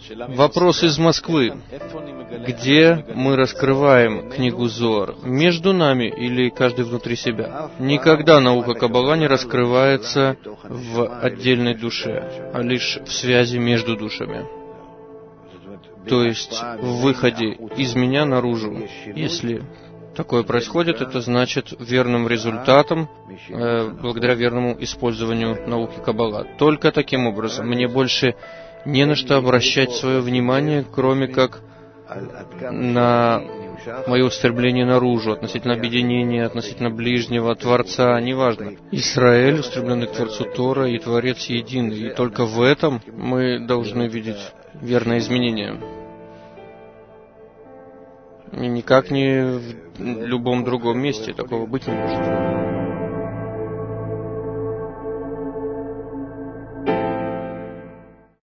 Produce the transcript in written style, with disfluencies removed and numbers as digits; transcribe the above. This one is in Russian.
Вопрос из Москвы. Где мы раскрываем книгу Зоар? Между нами или каждый внутри себя? Никогда наука Каббала не раскрывается в отдельной душе, а лишь в связи между душами. То есть в выходе из меня наружу. Если такое происходит, это значит верным результатом, благодаря верному использованию науки Каббала. Только таким образом. Мне больше не на что обращать свое внимание, кроме как на мое устремление наружу, относительно объединения, относительно ближнего, Творца, неважно. Израиль, устремленный к Творцу Тора, и Творец единый. И только в этом мы должны видеть верное изменение. И никак не в любом другом месте такого быть не может.